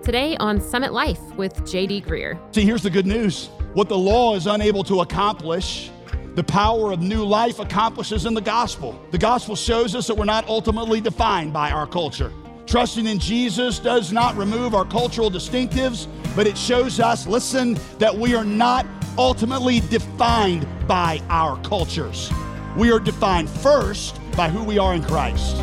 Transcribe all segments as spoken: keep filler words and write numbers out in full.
Today on Summit Life with J D Greear. See, here's the good news. What the law is unable to accomplish, the power of new life accomplishes in the gospel. The gospel shows us that we're not ultimately defined by our culture. Trusting in Jesus does not remove our cultural distinctives, but it shows us, listen, that we are not ultimately defined by our cultures. We are defined first by who we are in Christ.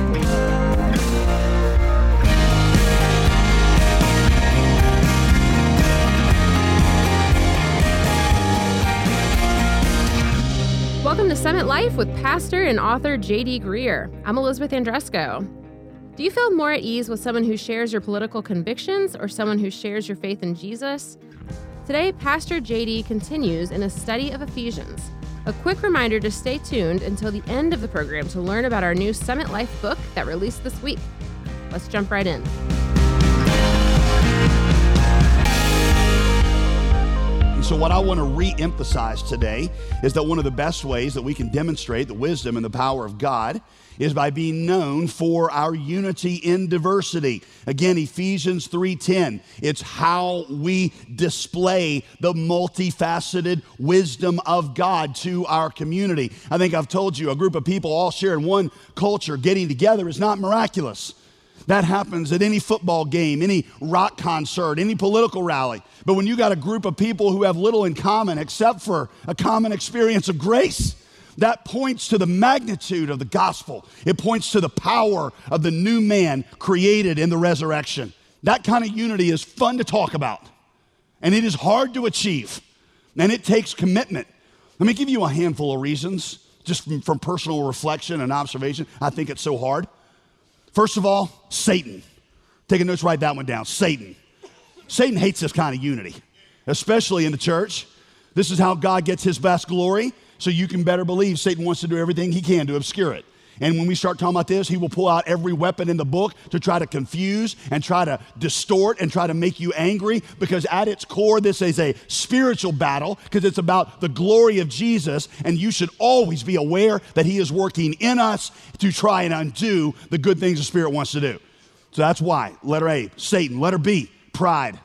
Welcome to Summit Life with pastor and author J D Greear. I'm Elizabeth Andresco. Do you feel more at ease with someone who shares your political convictions or someone who shares your faith in Jesus? Today, Pastor J D continues in a study of Ephesians. A quick reminder to stay tuned until the end of the program to learn about our new Summit Life book that released this week. Let's jump right in. So what I want to re-emphasize today is that one of the best ways that we can demonstrate the wisdom and the power of God is by being known for our unity in diversity. Again, Ephesians three ten, it's how we display the multifaceted wisdom of God to our community. I think I've told you, a group of people all sharing one culture getting together is not miraculous. That happens at any football game, any rock concert, any political rally. But when you got a group of people who have little in common except for a common experience of grace, that points to the magnitude of the gospel. It points to the power of the new man created in the resurrection. That kind of unity is fun to talk about, and it is hard to achieve, and it takes commitment. Let me give you a handful of reasons, just from, from personal reflection and observation. I think it's so hard. First of all, Satan. Take a note, write that one down. Satan. Satan hates this kind of unity, especially in the church. This is how God gets his best glory, so you can better believe Satan wants to do everything he can to obscure it. And when we start talking about this, he will pull out every weapon in the book to try to confuse and try to distort and try to make you angry, because at its core, this is a spiritual battle because it's about the glory of Jesus, and you should always be aware that he is working in us to try and undo the good things the Spirit wants to do. So that's why. Letter A, Satan. Letter B, pride.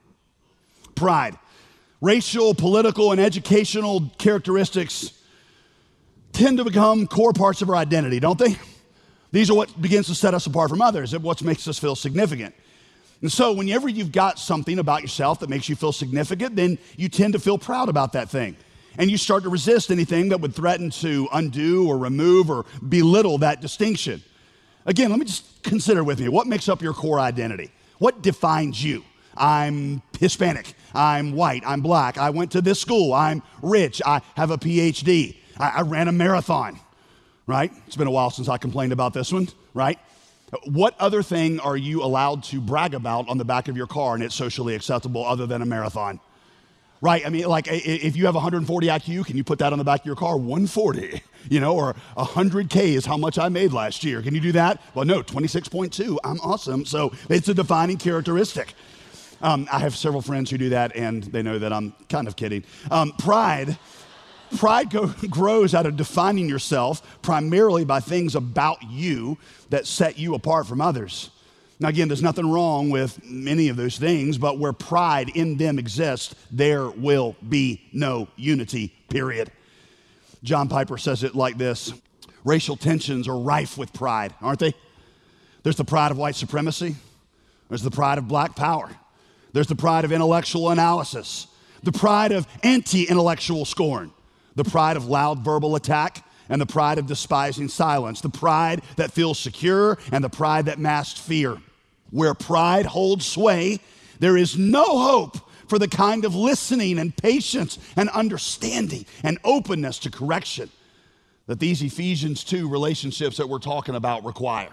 Pride. Racial, political, and educational characteristics tend to become core parts of our identity, don't they? These are what begins to set us apart from others, and what makes us feel significant. And so whenever you've got something about yourself that makes you feel significant, then you tend to feel proud about that thing. And you start to resist anything that would threaten to undo or remove or belittle that distinction. Again, let me just consider with me, what makes up your core identity? What defines you? I'm Hispanic, I'm white, I'm black, I went to this school, I'm rich, I have a P H D. I, I ran a marathon, right? It's been a while since I complained about this one, right? What other thing are you allowed to brag about on the back of your car and it's socially acceptable other than a marathon? Right, I mean, like if you have one hundred forty I Q, can you put that on the back of your car? one forty, you know, or one hundred K is how much I made last year. Can you do that? Well, no, twenty-six point two, I'm awesome. So it's a defining characteristic. Um, I have several friends who do that, and they know that I'm kind of kidding. Um, pride. Pride go, grows out of defining yourself primarily by things about you that set you apart from others. Now, again, there's nothing wrong with many of those things, but where pride in them exists, there will be no unity, period. John Piper says it like this: racial tensions are rife with pride, aren't they? There's the pride of white supremacy. There's the pride of black power. There's the pride of intellectual analysis, the pride of anti-intellectual scorn, the pride of loud verbal attack, and the pride of despising silence, the pride that feels secure and the pride that masks fear. Where pride holds sway, there is no hope for the kind of listening and patience and understanding and openness to correction that these Ephesians two relationships that we're talking about require.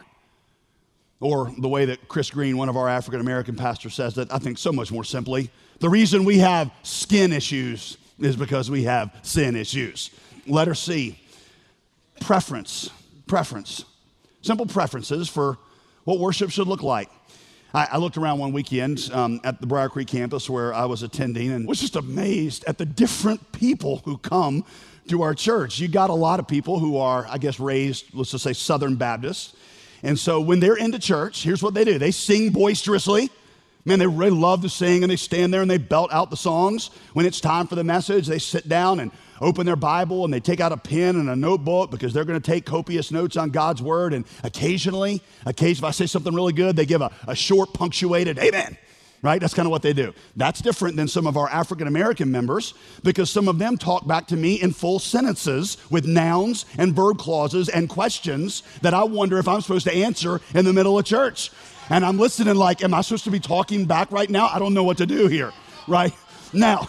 Or the way that Chris Green, one of our African-American pastors, says that, I think so much more simply, the reason we have skin issues is because we have sin issues. Letter C, preference, preference. Simple preferences for what worship should look like. I, I looked around one weekend um, at the Briar Creek campus where I was attending and was just amazed at the different people who come to our church. You got a lot of people who are, I guess, raised, let's just say, Southern Baptist. And so when they're into church, here's what they do. They sing boisterously. Man, they really love to sing, and they stand there and they belt out the songs. When it's time for the message, they sit down and open their Bible and they take out a pen and a notebook because they're going to take copious notes on God's word. And occasionally, occasionally, if I say something really good, they give a, a short punctuated amen. Right? That's kind of what they do. That's different than some of our African-American members because some of them talk back to me in full sentences with nouns and verb clauses and questions that I wonder if I'm supposed to answer in the middle of church. And I'm listening like, am I supposed to be talking back right now? I don't know what to do here, right? Now,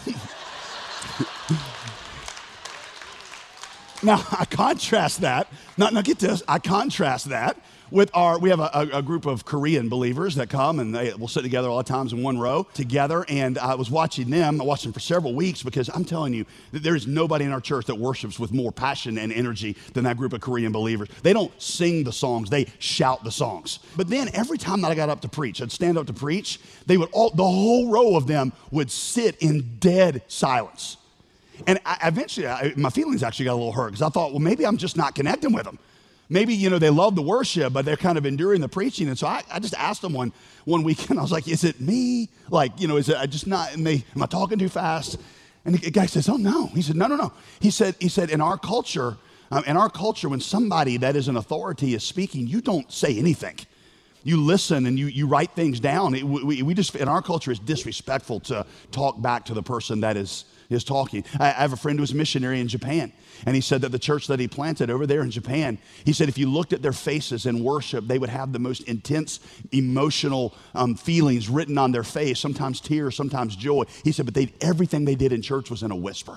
now I contrast that. Now, now get this. I contrast that with our, we have a, a, a group of Korean believers that come and they will sit together all the times in one row together. And I was watching them, I watched them for several weeks because I'm telling you that there is nobody in our church that worships with more passion and energy than that group of Korean believers. They don't sing the songs, they shout the songs. But then every time that I got up to preach, I'd stand up to preach, they would all, the whole row of them would sit in dead silence. And I, eventually, I, my feelings actually got a little hurt because I thought, well, maybe I'm just not connecting with them. Maybe, you know, they love the worship, but they're kind of enduring the preaching. And so I, I just asked them one, one weekend, I was like, is it me? Like, you know, is it I just not, and they, am I talking too fast? And the guy says, oh, no. He said, no, no, no. He said, he said, in our culture, um, in our culture, when somebody that is an authority is speaking, you don't say anything. You listen and you, you write things down. It, we, we just, in our culture, it's disrespectful to talk back to the person that is, is talking. I, I have a friend who was a missionary in Japan, and he said that the church that he planted over there in Japan, he said if you looked at their faces in worship, they would have the most intense emotional um, feelings written on their face, sometimes tears, sometimes joy. He said, but they, everything they did in church was in a whisper.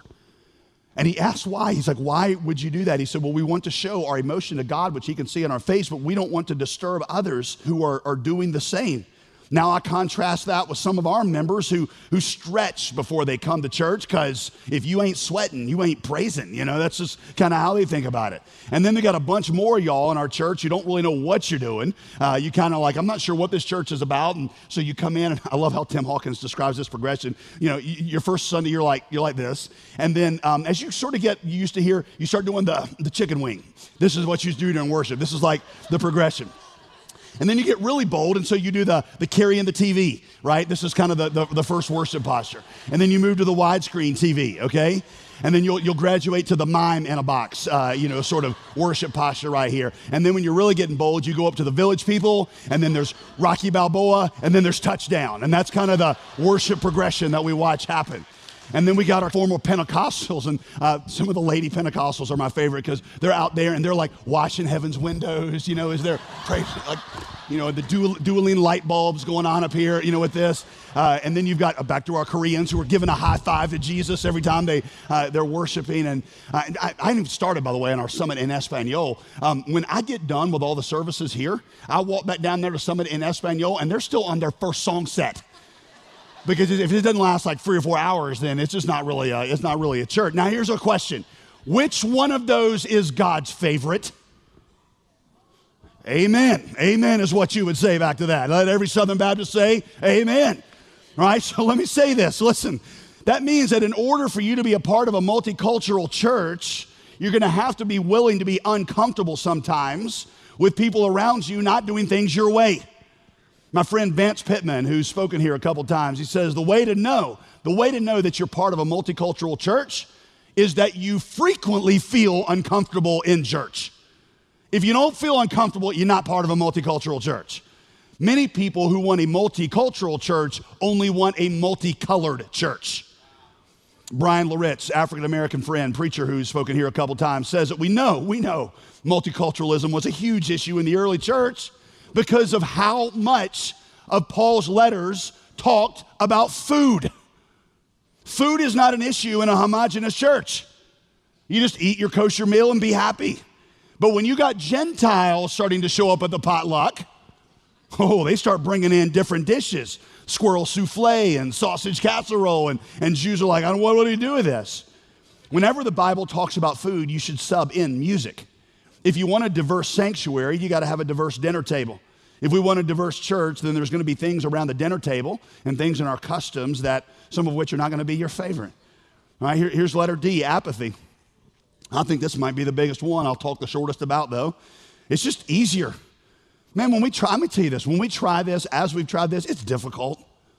And he asked why. He's like, why would you do that? He said, well, we want to show our emotion to God, which he can see on our face, but we don't want to disturb others who are, are doing the same. Now I contrast that with some of our members who, who stretch before they come to church because if you ain't sweating, you ain't praising. You know, that's just kind of how they think about it. And then they got a bunch more of y'all in our church. You don't really know what you're doing. Uh, you kind of like, I'm not sure what this church is about. And so you come in, and I love how Tim Hawkins describes this progression. You know, your first Sunday, you're like, you're like this. And then um, as you sort of get used to hear, you start doing the, the chicken wing. This is what you do during worship. This is like the progression. And then you get really bold, and so you do the, the carrying the T V, right? This is kind of the, the, the first worship posture. And then you move to the widescreen T V, okay? And then you'll, you'll graduate to the mime in a box, uh, you know, sort of worship posture right here. And then when you're really getting bold, you go up to the Village People, and then there's Rocky Balboa, and then there's Touchdown. And that's kind of the worship progression that we watch happen. And then we got our former Pentecostals, and uh, some of the lady Pentecostals are my favorite because they're out there and they're like washing heaven's windows, you know, is there, like, you know, the dual, dueling light bulbs going on up here, you know, with this. Uh, and then you've got, uh, back to our Koreans who are giving a high five to Jesus every time they, uh, they're worshiping. And uh, I, I haven't even started, by the way, on our Summit in Espanol. Um, when I get done with all the services here, I walk back down there to Summit in Espanol, and they're still on their first song set. Because if it doesn't last like three or four hours, then it's just not really a, it's not really a church. Now, here's a question. Which one of those is God's favorite? Amen. Amen is what you would say back to that. Let every Southern Baptist say, amen. All right, so let me say this. Listen, that means that in order for you to be a part of a multicultural church, you're going to have to be willing to be uncomfortable sometimes with people around you not doing things your way. My friend Vance Pittman, who's spoken here a couple times, he says the way to know, the way to know that you're part of a multicultural church is that you frequently feel uncomfortable in church. If you don't feel uncomfortable, you're not part of a multicultural church. Many people who want a multicultural church only want a multicolored church. Brian Loritz, African-American friend, preacher who's spoken here a couple times, says that we know, we know multiculturalism was a huge issue in the early church because of how much of Paul's letters talked about food. Food is not an issue in a homogeneous church. You just eat your kosher meal and be happy. But when you got Gentiles starting to show up at the potluck, oh, they start bringing in different dishes. Squirrel souffle and sausage casserole, and, and Jews are like, I don't know, what do you do with this? Whenever the Bible talks about food, you should sub in music. If you want a diverse sanctuary, you got to have a diverse dinner table. If we want a diverse church, then there's going to be things around the dinner table and things in our customs that some of which are not going to be your favorite. All right, here, here's letter D, apathy. I think this might be the biggest one. I'll talk the shortest about, though. It's just easier. Man, when we try, let me tell you this, when we try this, as we've tried this, it's difficult.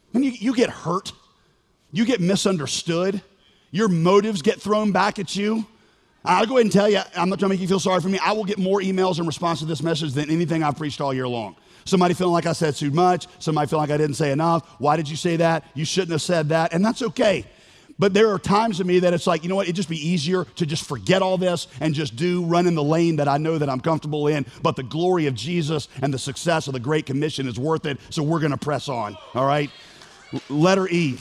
When you, you get hurt, you get misunderstood, your motives get thrown back at you. I'll go ahead and tell you, I'm not trying to make you feel sorry for me. I will get more emails in response to this message than anything I've preached all year long. Somebody feeling like I said too much. Somebody feeling like I didn't say enough. Why did you say that? You shouldn't have said that. And that's okay. But there are times in me that it's like, you know what? It'd just be easier to just forget all this and just do, run in the lane that I know that I'm comfortable in. But the glory of Jesus and the success of the Great Commission is worth it. So we're going to press on. All right. Letter E.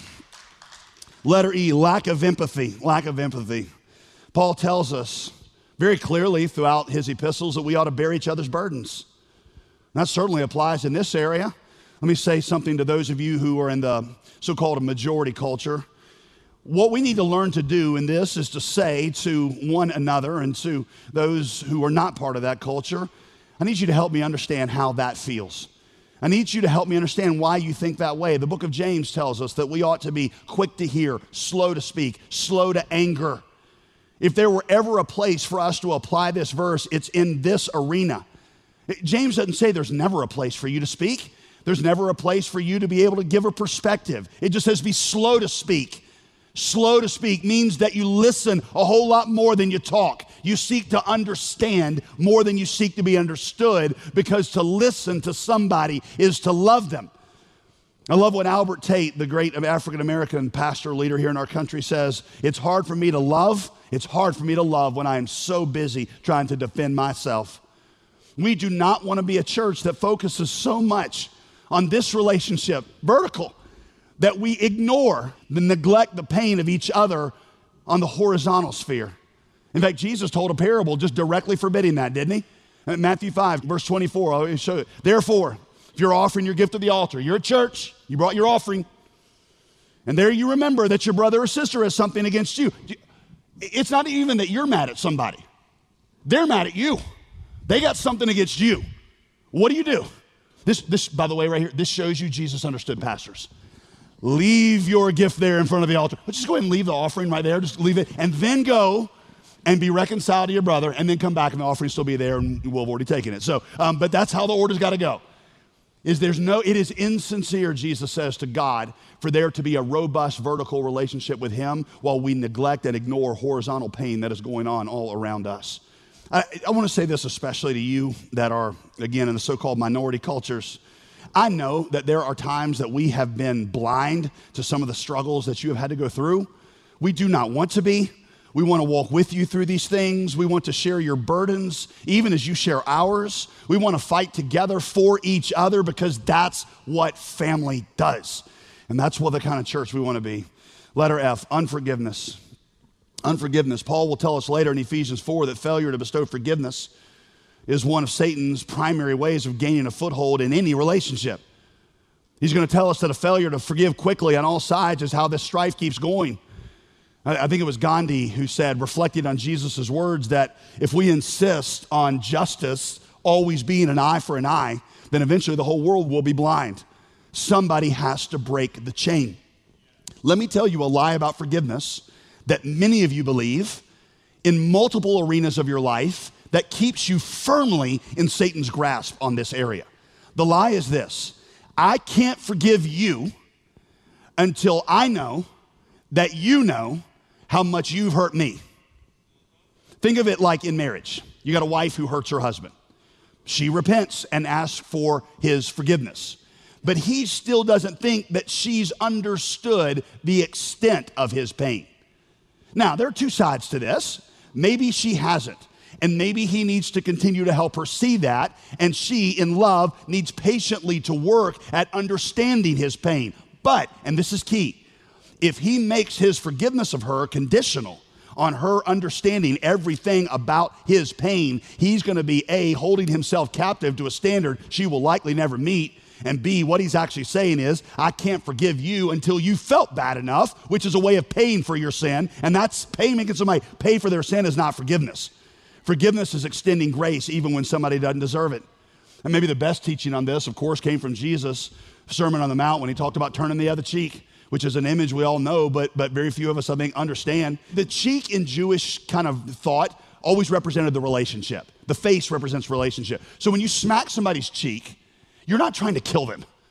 Letter E, lack of empathy. Lack of empathy. Paul tells us very clearly throughout his epistles that we ought to bear each other's burdens. That certainly applies in this area. Let me say something to those of you who are in the so-called majority culture. What we need to learn to do in this is to say to one another and to those who are not part of that culture, I need you to help me understand how that feels. I need you to help me understand why you think that way. The book of James tells us that we ought to be quick to hear, slow to speak, slow to anger. If there were ever a place for us to apply this verse, it's in this arena. James doesn't say there's never a place for you to speak. There's never a place for you to be able to give a perspective. It just says be slow to speak. Slow to speak means that you listen a whole lot more than you talk. You seek to understand more than you seek to be understood, because to listen to somebody is to love them. I love what Albert Tate, the great African-American pastor leader here in our country, says. It's hard for me to love. It's hard for me to love when I am so busy trying to defend myself. We do not want to be a church that focuses so much on this relationship, vertical, that we ignore the neglect, the pain of each other on the horizontal sphere. In fact, Jesus told a parable just directly forbidding that, didn't he? In Matthew five, verse twenty-four, I'll show you. Therefore, if you're offering your gift at the altar, you're at church, you brought your offering, and there you remember that your brother or sister has something against you. It's not even that you're mad at somebody. They're mad at you. They got something against you. What do you do? This, this, by the way, right here, this shows you Jesus understood pastors. Leave your gift there in front of the altar. Let's just go ahead and leave the offering right there. Just leave it. And then go and be reconciled to your brother, and then come back and the offering still be there, and we'll have already taken it. So, um, but that's how the order's got to go. Is there's no, it is insincere, Jesus says, to God for there to be a robust vertical relationship with him while we neglect and ignore horizontal pain that is going on all around us. I, I want to say this especially to you that are, again, in the so-called minority cultures. I know that there are times that we have been blind to some of the struggles that you have had to go through. We do not want to be. We want to walk with you through these things. We want to share your burdens, even as you share ours. We want to fight together for each other, because that's what family does. And that's what the kind of church we want to be. Letter F, unforgiveness. Unforgiveness. Paul will tell us later in Ephesians four that failure to bestow forgiveness is one of Satan's primary ways of gaining a foothold in any relationship. He's going to tell us that a failure to forgive quickly on all sides is how this strife keeps going. I think it was Gandhi who said, reflecting on Jesus' words, that if we insist on justice always being an eye for an eye, then eventually the whole world will be blind. Somebody has to break the chain. Let me tell you a lie about forgiveness that many of you believe in multiple arenas of your life that keeps you firmly in Satan's grasp on this area. The lie is this: I can't forgive you until I know that you know how much you've hurt me. Think of it like in marriage. You got a wife who hurts her husband. She repents and asks for his forgiveness. But he still doesn't think that she's understood the extent of his pain. Now, there are two sides to this. Maybe she hasn't. And maybe he needs to continue to help her see that. And she, in love, needs patiently to work at understanding his pain. But, and this is key, if he makes his forgiveness of her conditional on her understanding everything about his pain, he's going to be A, holding himself captive to a standard she will likely never meet, and B, what he's actually saying is, I can't forgive you until you felt bad enough, which is a way of paying for your sin, and that's paying, making somebody pay for their sin is not forgiveness. Forgiveness is extending grace even when somebody doesn't deserve it. And maybe the best teaching on this, of course, came from Jesus' Sermon on the Mount when he talked about turning the other cheek, which is an image we all know, but, but very few of us, I think, understand. The cheek in Jewish kind of thought always represented the relationship. The face represents relationship. So when you smack somebody's cheek, you're not trying to kill them.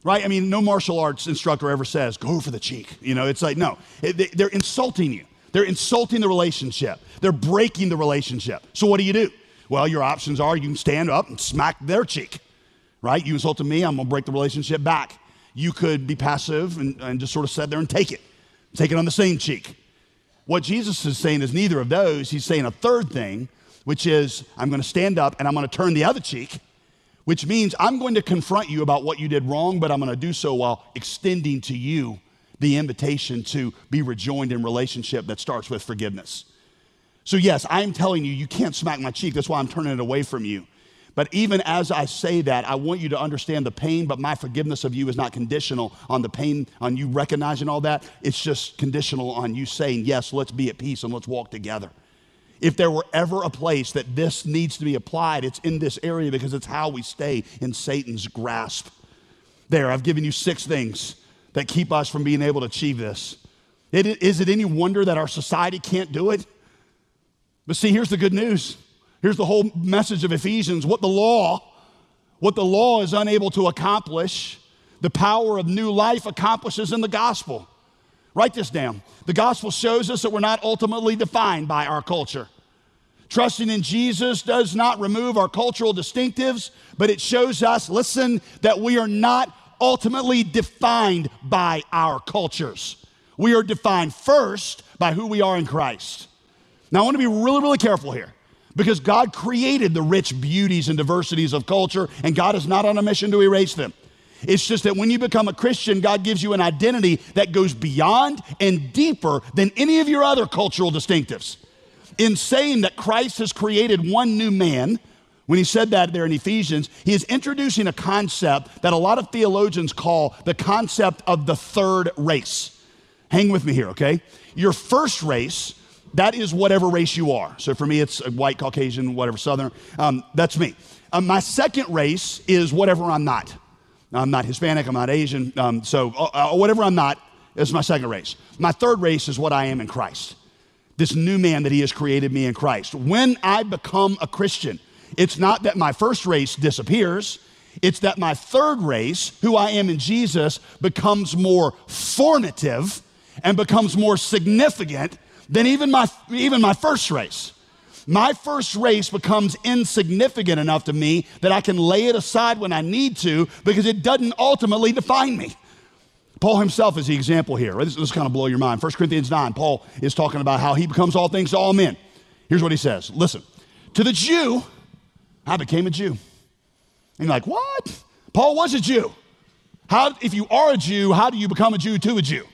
right? I mean, no martial arts instructor ever says, go for the cheek. You know, it's like, no, it, they're insulting you. They're insulting the relationship. They're breaking the relationship. So what do you do? Well, your options are you can stand up and smack their cheek, right? You insulted me, I'm gonna break the relationship back. You could be passive and, and just sort of sit there and take it. Take it on the same cheek. What Jesus is saying is neither of those. He's saying a third thing, which is I'm gonna stand up and I'm gonna turn the other cheek, which means I'm going to confront you about what you did wrong, but I'm gonna do so while extending to you the invitation to be rejoined in relationship that starts with forgiveness. So yes, I'm telling you, you can't smack my cheek. That's why I'm turning it away from you. But even as I say that, I want you to understand the pain, but my forgiveness of you is not conditional on the pain, on you recognizing all that. It's just conditional on you saying, yes, let's be at peace and let's walk together. If there were ever a place that this needs to be applied, it's in this area because it's how we stay in Satan's grasp. There, I've given you six things that keep us from being able to achieve this. It, is it any wonder that our society can't do it? But see, here's the good news. Here's the whole message of Ephesians. What the law, what the law is unable to accomplish, the power of new life accomplishes in the gospel. Write this down. The gospel shows us that we're not ultimately defined by our culture. Trusting in Jesus does not remove our cultural distinctives, but it shows us, listen, that we are not ultimately defined by our cultures. We are defined first by who we are in Christ. Now, I want to be really, really careful here because God created the rich beauties and diversities of culture, and God is not on a mission to erase them. It's just that when you become a Christian, God gives you an identity that goes beyond and deeper than any of your other cultural distinctives. In saying that Christ has created one new man, when he said that there in Ephesians, he is introducing a concept that a lot of theologians call the concept of the third race. Hang with me here, okay? Your first race, that is whatever race you are. So for me, it's a white, Caucasian, whatever, Southern. Um, that's me. Um, my second race is whatever I'm not. I'm not Hispanic, I'm not Asian. Um, so uh, whatever I'm not is my second race. My third race is what I am in Christ. This new man that he has created me in Christ. When I become a Christian, it's not that my first race disappears. It's that my third race, who I am in Jesus, becomes more formative and becomes more significant than even my, even my first race. My first race becomes insignificant enough to me that I can lay it aside when I need to because it doesn't ultimately define me. Paul himself is the example here. This, this kind of blow your mind. First Corinthians nine, Paul is talking about how he becomes all things to all men. Here's what he says. Listen, to the Jew, I became a Jew. And you're like, what? Paul was a Jew. How, if you are a Jew, how do you become a Jew to a Jew?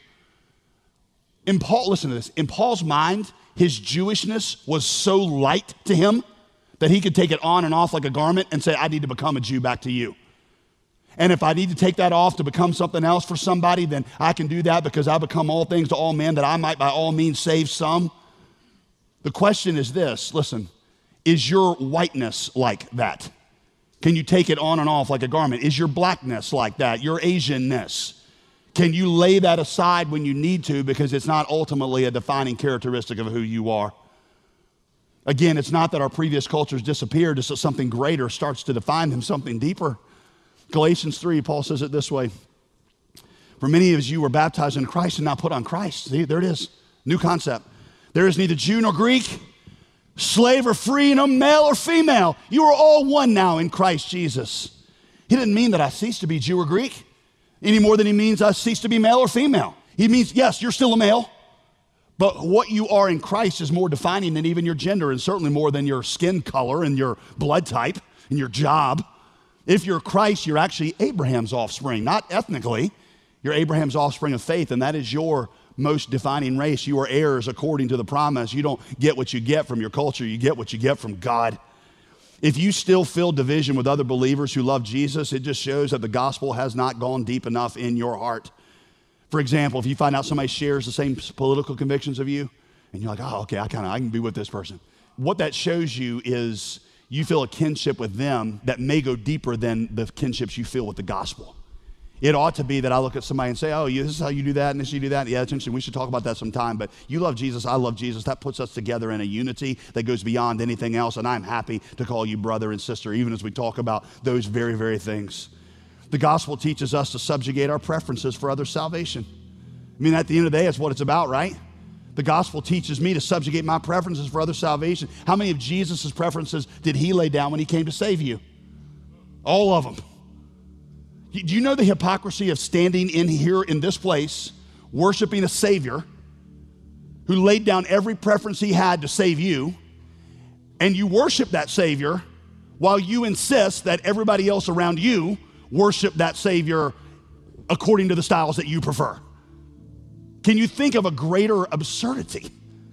In Paul, listen to this. In Paul's mind, his Jewishness was so light to him that he could take it on and off like a garment and say, I need to become a Jew back to you. And if I need to take that off to become something else for somebody, then I can do that because I become all things to all men that I might by all means save some. The question is this, listen, is your whiteness like that? Can you take it on and off like a garment? Is your blackness like that? Your Asianness? Can you lay that aside when you need to because it's not ultimately a defining characteristic of who you are? Again, it's not that our previous cultures disappeared, it's that something greater starts to define them, something deeper. Galatians three, Paul says it this way. For many of you were baptized in Christ and now put on Christ. See, there it is, new concept. There is neither Jew nor Greek, slave or free, no male or female. You are all one now in Christ Jesus. He didn't mean that I cease to be Jew or Greek any more than he means I cease to be male or female. He means, yes, you're still a male, but what you are in Christ is more defining than even your gender and certainly more than your skin color and your blood type and your job. If you're Christ, you're actually Abraham's offspring, not ethnically. You're Abraham's offspring of faith, and that is your most defining race. You are heirs according to the promise. You don't get what you get from your culture. You get what you get from God. If you still feel division with other believers who love Jesus, it just shows that the gospel has not gone deep enough in your heart. For example, if you find out somebody shares the same political convictions of you, and you're like, oh, okay, I kind of I can be with this person. What that shows you is you feel a kinship with them that may go deeper than the kinships you feel with the gospel. It ought to be that I look at somebody and say, oh, this is how you do that, and this you do that. Yeah, it's interesting. We should talk about that sometime. But you love Jesus, I love Jesus. That puts us together in a unity that goes beyond anything else, and I'm happy to call you brother and sister, even as we talk about those very, very things. The gospel teaches us to subjugate our preferences for others' salvation. I mean, at the end of the day, that's what it's about, right? The gospel teaches me to subjugate my preferences for others' salvation. How many of Jesus' preferences did he lay down when he came to save you? All of them. Do you know the hypocrisy of standing in here in this place, worshiping a Savior who laid down every preference he had to save you, and you worship that Savior while you insist that everybody else around you worship that Savior according to the styles that you prefer? Can you think of a greater absurdity?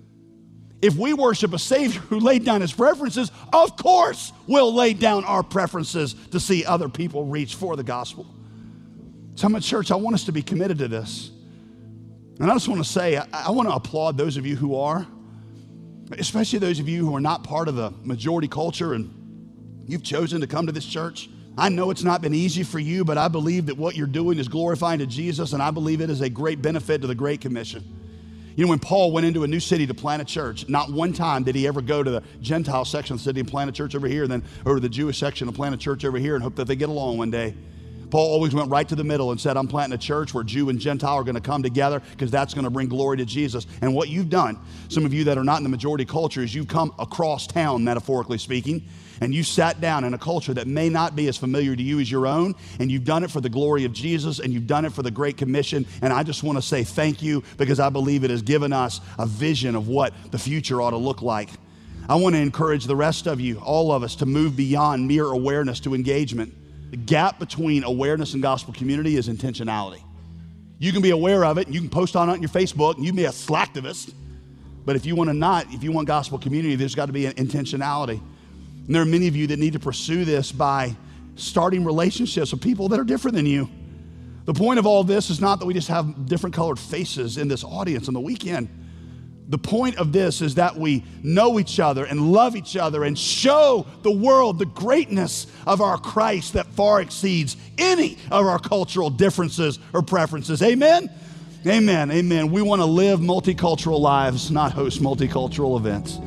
If we worship a Savior who laid down his preferences, of course we'll lay down our preferences to see other people reach for the gospel. Summit Church, I want us to be committed to this. And I just want to say, I, I want to applaud those of you who are, especially those of you who are not part of the majority culture and you've chosen to come to this church. I know it's not been easy for you, but I believe that what you're doing is glorifying to Jesus, and I believe it is a great benefit to the Great Commission. You know, when Paul went into a new city to plant a church, not one time did he ever go to the Gentile section of the city and plant a church over here, and then over to the Jewish section and plant a church over here and hope that they get along one day. Paul always went right to the middle and said, I'm planting a church where Jew and Gentile are going to come together because that's going to bring glory to Jesus. And what you've done, some of you that are not in the majority culture, is you've come across town, metaphorically speaking, and you sat down in a culture that may not be as familiar to you as your own, and you've done it for the glory of Jesus, and you've done it for the Great Commission. And I just want to say thank you, because I believe it has given us a vision of what the future ought to look like. I want to encourage the rest of you, all of us, to move beyond mere awareness to engagement. The gap between awareness and gospel community is intentionality. You can be aware of it, and you can post on it on your Facebook, and you can be a slacktivist. But if you want to not, if you want gospel community, there's got to be an intentionality. And there are many of you that need to pursue this by starting relationships with people that are different than you. The point of all this is not that we just have different colored faces in this audience on the weekend. The point of this is that we know each other and love each other and show the world the greatness of our Christ that far exceeds any of our cultural differences or preferences. Amen? Amen. Amen. We want to live multicultural lives, not host multicultural events.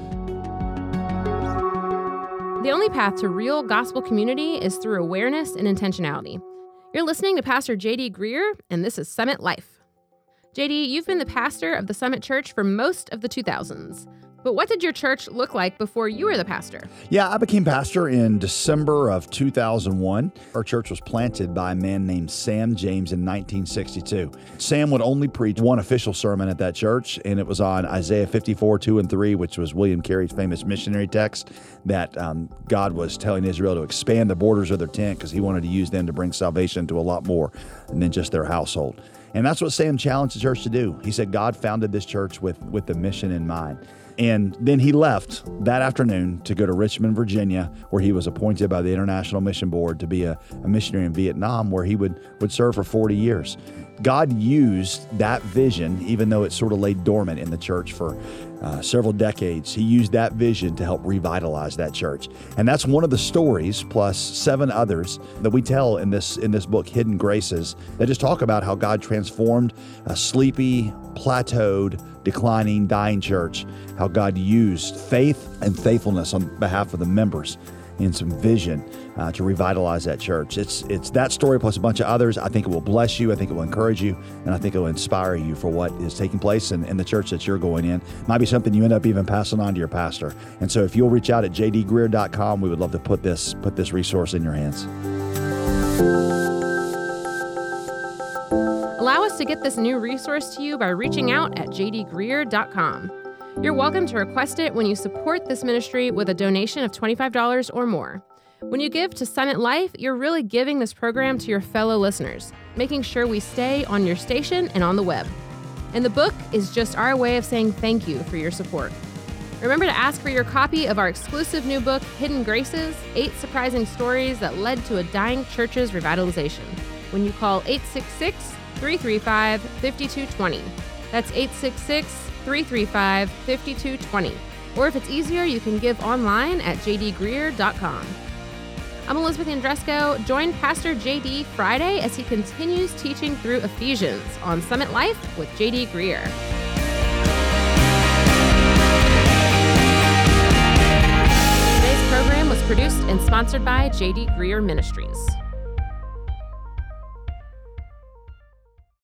The only path to real gospel community is through awareness and intentionality. You're listening to Pastor J D Greear, and this is Summit Life. J D, you've been the pastor of the Summit Church for most of the two thousands. But what did your church look like before you were the pastor? Yeah, I became pastor in December of two thousand one. Our church was planted by a man named Sam James in nineteen sixty-two. Sam would only preach one official sermon at that church, and it was on Isaiah fifty-four, two and three, which was William Carey's famous missionary text that um, God was telling Israel to expand the borders of their tent because he wanted to use them to bring salvation to a lot more than just their household. And that's what Sam challenged the church to do. He said God founded this church with, with the mission in mind. And then he left that afternoon to go to Richmond, Virginia, where he was appointed by the International Mission Board to be a, a missionary in Vietnam, where he would, would serve for forty years. God used that vision, even though it sort of lay dormant in the church for uh, several decades. He used that vision to help revitalize that church. And that's one of the stories, plus seven others, that we tell in this in this book, Hidden Graces, that just talk about how God transformed a sleepy, plateaued, declining, dying church, how God used faith and faithfulness on behalf of the members in some vision uh, to revitalize that church. It's it's that story plus a bunch of others. I think it will bless you. I think it will encourage you. And I think it will inspire you for what is taking place in, in the church that you're going in. Might be something you end up even passing on to your pastor. And so if you'll reach out at j d greear dot com, we would love to put this, put this resource in your hands. Allow us to get this new resource to you by reaching out at j d greear dot com. You're welcome to request it when you support this ministry with a donation of twenty-five dollars or more. When you give to Summit Life, you're really giving this program to your fellow listeners, making sure we stay on your station and on the web. And the book is just our way of saying thank you for your support. Remember to ask for your copy of our exclusive new book, Hidden Graces, Eight Surprising Stories That Led to a Dying Church's Revitalization, when you call eight six six, three three five, five two two zero. That's eight six six, three three five, five two two zero. Or if it's easier, you can give online at j d greear dot com. I'm Elizabeth Andresco. Join Pastor J D Friday as he continues teaching through Ephesians on Summit Life with J D Greear. Today's program was produced and sponsored by J D Greear Ministries.